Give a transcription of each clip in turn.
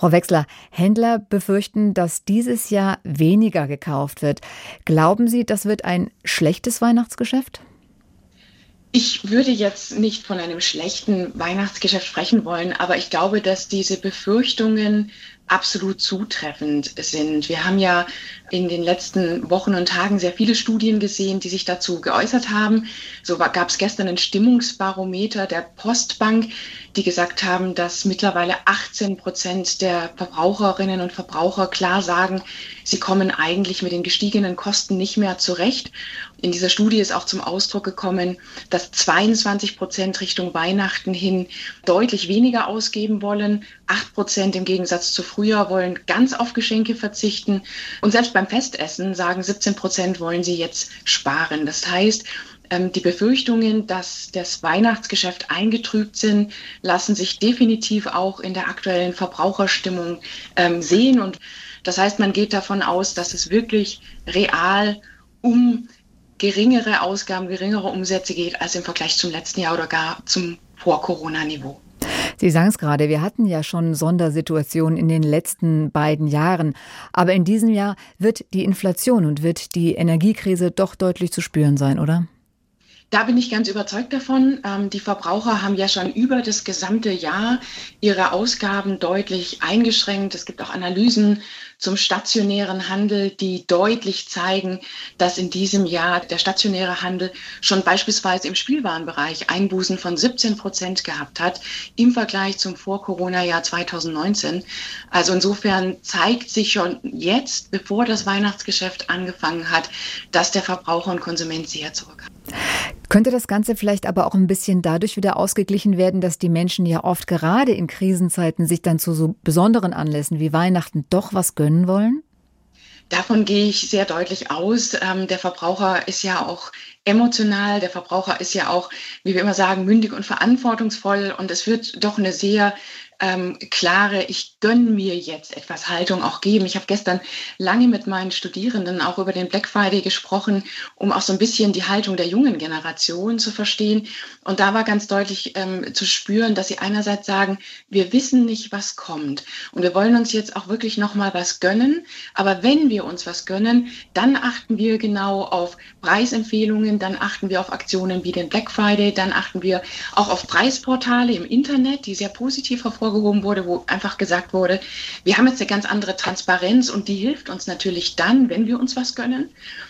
Frau Wechsler, Händler befürchten, dass dieses Jahr weniger gekauft wird. Glauben Sie, das wird ein schlechtes Weihnachtsgeschäft? Ich würde jetzt nicht von einem schlechten Weihnachtsgeschäft sprechen wollen, aber ich glaube, dass diese Befürchtungen absolut zutreffend sind. Wir haben ja in den letzten Wochen und Tagen sehr viele Studien gesehen, die sich dazu geäußert haben. So gab es gestern ein Stimmungsbarometer der Postbank, die gesagt haben, dass mittlerweile 18% der Verbraucherinnen und Verbraucher klar sagen, sie kommen eigentlich mit den gestiegenen Kosten nicht mehr zurecht. In dieser Studie ist auch zum Ausdruck gekommen, dass 22% Richtung Weihnachten hin deutlich weniger ausgeben wollen. 8% im Gegensatz zu früher wollen ganz auf Geschenke verzichten. Und selbst beim Festessen sagen 17% wollen sie jetzt sparen. Das heißt, die Befürchtungen, dass das Weihnachtsgeschäft eingetrübt sind, lassen sich definitiv auch in der aktuellen Verbraucherstimmung sehen. Und das heißt, man geht davon aus, dass es wirklich real um geringere Ausgaben, geringere Umsätze geht als im Vergleich zum letzten Jahr oder gar zum Vor-Corona-Niveau. Sie sagen es gerade, wir hatten ja schon Sondersituationen in den letzten beiden Jahren. Aber in diesem Jahr wird die Inflation und wird die Energiekrise doch deutlich zu spüren sein, oder? Da bin ich ganz überzeugt davon. Die Verbraucher haben ja schon über das gesamte Jahr ihre Ausgaben deutlich eingeschränkt. Es gibt auch Analysen zum stationären Handel, die deutlich zeigen, dass in diesem Jahr der stationäre Handel schon beispielsweise im Spielwarenbereich Einbußen von 17% gehabt hat im Vergleich zum Vor-Corona-Jahr 2019. Also insofern zeigt sich schon jetzt, bevor das Weihnachtsgeschäft angefangen hat, dass der Verbraucher und Konsument sehr zurück hat. Könnte das Ganze vielleicht aber auch ein bisschen dadurch wieder ausgeglichen werden, dass die Menschen ja oft gerade in Krisenzeiten sich dann zu so besonderen Anlässen wie Weihnachten doch was gönnen wollen? Davon gehe ich sehr deutlich aus. Der Verbraucher ist ja auch emotional, der Verbraucher ist ja auch, wie wir immer sagen, mündig und verantwortungsvoll. Und es wird doch eine sehr klare, ich gönne mir jetzt etwas Haltung auch geben. Ich habe gestern lange mit meinen Studierenden auch über den Black Friday gesprochen, um auch so ein bisschen die Haltung der jungen Generation zu verstehen. Und da war ganz deutlich zu spüren, dass sie einerseits sagen, wir wissen nicht, was kommt. Und wir wollen uns jetzt auch wirklich nochmal was gönnen. Aber wenn wir uns was gönnen, dann achten wir genau auf Preisempfehlungen, dann achten wir auf Aktionen wie den Black Friday, dann achten wir auch auf Preisportale im Internet, die sehr positiv hervorgehoben wurde, wo einfach gesagt wurde, wir haben jetzt eine ganz andere Transparenz und die hilft uns natürlich dann, wenn wir uns was gönnen,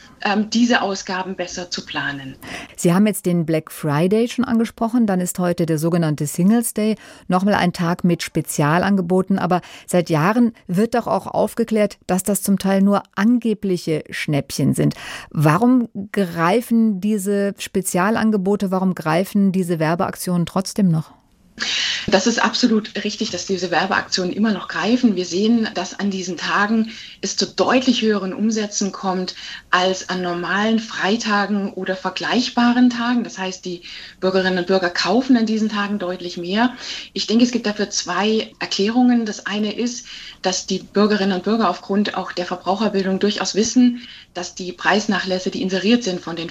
diese Ausgaben besser zu planen. Sie haben jetzt den Black Friday schon angesprochen, dann ist heute der sogenannte Singles Day, nochmal ein Tag mit Spezialangeboten, aber seit Jahren wird doch auch aufgeklärt, dass das zum Teil nur angebliche Schnäppchen sind. Warum greifen diese Spezialangebote, warum greifen diese Werbeaktionen trotzdem noch? Das ist absolut richtig, dass diese Werbeaktionen immer noch greifen. Wir sehen, dass an diesen Tagen es zu deutlich höheren Umsätzen kommt als an normalen Freitagen oder vergleichbaren Tagen. Das heißt, die Bürgerinnen und Bürger kaufen an diesen Tagen deutlich mehr. Ich denke, es gibt dafür zwei Erklärungen. Das eine ist, dass die Bürgerinnen und Bürger aufgrund auch der Verbraucherbildung durchaus wissen, dass die Preisnachlässe, die inseriert sind, von den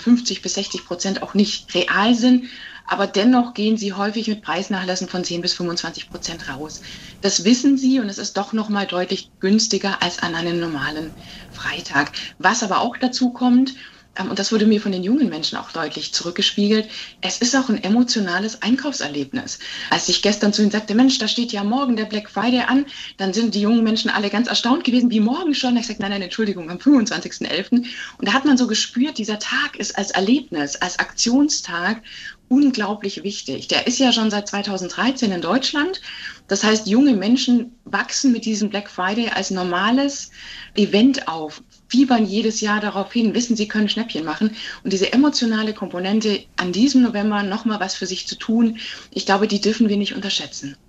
50-60% auch nicht real sind. Aber dennoch gehen sie häufig mit Preisnachlässen von 10-25% raus. Das wissen sie und es ist doch noch mal deutlich günstiger als an einem normalen Freitag. Was aber auch dazu kommt, und das wurde mir von den jungen Menschen auch deutlich zurückgespiegelt, es ist auch ein emotionales Einkaufserlebnis. Als ich gestern zu ihnen sagte, Mensch, da steht ja morgen der Black Friday an, dann sind die jungen Menschen alle ganz erstaunt gewesen, wie morgen schon. Ich sagte, nein, Entschuldigung, am 25.11. Und da hat man so gespürt, dieser Tag ist als Erlebnis, als Aktionstag unglaublich wichtig. Der ist ja schon seit 2013 in Deutschland. Das heißt, junge Menschen wachsen mit diesem Black Friday als normales Event auf, fiebern jedes Jahr darauf hin, wissen, sie können Schnäppchen machen. Und diese emotionale Komponente, an diesem November nochmal was für sich zu tun, ich glaube, die dürfen wir nicht unterschätzen.